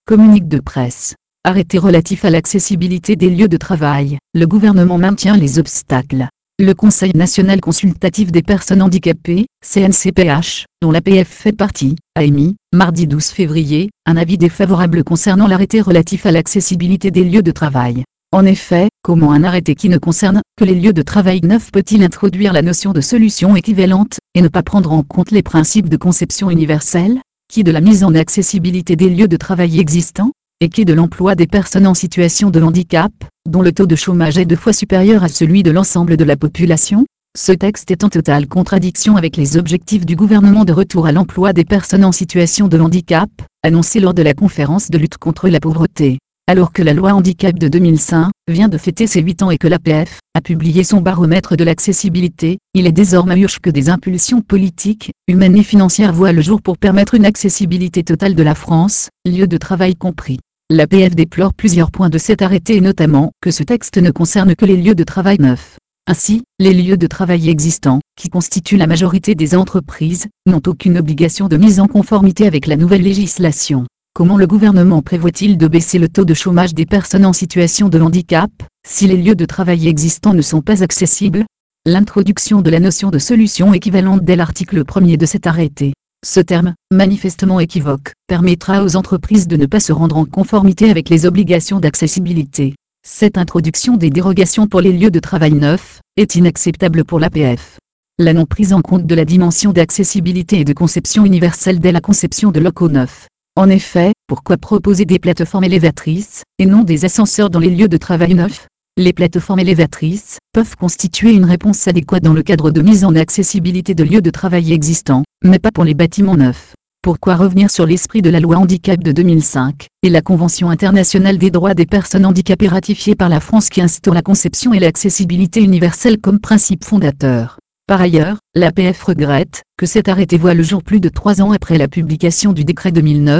Communiqué de presse. Arrêté relatif à l'accessibilité des lieux de travail. Le gouvernement maintient les obstacles. Le Conseil national consultatif des personnes handicapées, CNCPH, dont l'APF fait partie, a émis, mardi 12 février, un avis défavorable concernant l'arrêté relatif à l'accessibilité des lieux de travail. En effet, comment un arrêté qui ne concerne que les lieux de travail neufs peut-il introduire la notion de solution équivalente, et ne pas prendre en compte les principes de conception universelle, qui de la mise en accessibilité des lieux de travail existants, et qui de l'emploi des personnes en situation de handicap, dont le taux de chômage est 2 fois supérieur à celui de l'ensemble de la population? Ce texte est en totale contradiction avec les objectifs du gouvernement de retour à l'emploi des personnes en situation de handicap, annoncé lors de la conférence de lutte contre la pauvreté. Alors que la loi handicap de 2005 vient de fêter ses 8 ans et que l'APF a publié son baromètre de l'accessibilité, il est désormais urgent que des impulsions politiques, humaines et financières voient le jour pour permettre une accessibilité totale de la France, lieu de travail compris. L'APF déplore plusieurs points de cet arrêté et notamment que ce texte ne concerne que les lieux de travail neufs. Ainsi, les lieux de travail existants, qui constituent la majorité des entreprises, n'ont aucune obligation de mise en conformité avec la nouvelle législation. Comment le gouvernement prévoit-il de baisser le taux de chômage des personnes en situation de handicap, si les lieux de travail existants ne sont pas accessibles? L'introduction de la notion de solution équivalente dès l'article 1er de cet arrêté. Ce terme, manifestement équivoque, permettra aux entreprises de ne pas se rendre en conformité avec les obligations d'accessibilité. Cette introduction des dérogations pour les lieux de travail neufs est inacceptable pour l'APF. La non prise en compte de la dimension d'accessibilité et de conception universelle dès la conception de locaux neufs. En effet, pourquoi proposer des plateformes élévatrices, et non des ascenseurs dans les lieux de travail neufs? Les plateformes élévatrices peuvent constituer une réponse adéquate dans le cadre de mise en accessibilité de lieux de travail existants, mais pas pour les bâtiments neufs. Pourquoi revenir sur l'esprit de la loi handicap de 2005, et la Convention internationale des droits des personnes handicapées ratifiée par la France qui instaure la conception et l'accessibilité universelle comme principe fondateur? Par ailleurs, l'APF regrette que cet arrêté voit le jour plus de 3 ans après la publication du décret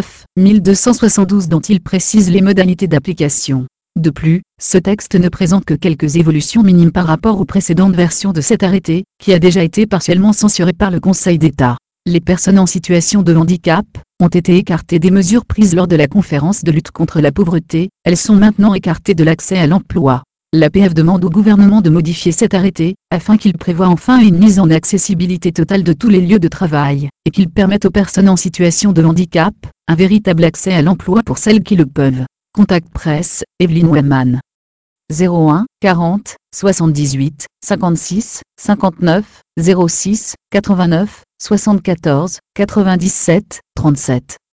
2009-1272 dont il précise les modalités d'application. De plus, ce texte ne présente que quelques évolutions minimes par rapport aux précédentes versions de cet arrêté, qui a déjà été partiellement censuré par le Conseil d'État. Les personnes en situation de handicap ont été écartées des mesures prises lors de la conférence de lutte contre la pauvreté, elles sont maintenant écartées de l'accès à l'emploi. L'APF demande au gouvernement de modifier cet arrêté, afin qu'il prévoie enfin une mise en accessibilité totale de tous les lieux de travail, et qu'il permette aux personnes en situation de handicap, un véritable accès à l'emploi pour celles qui le peuvent. Contact presse, Evelyne Wellman. 01 40 78 56 59 06 89 74 97 37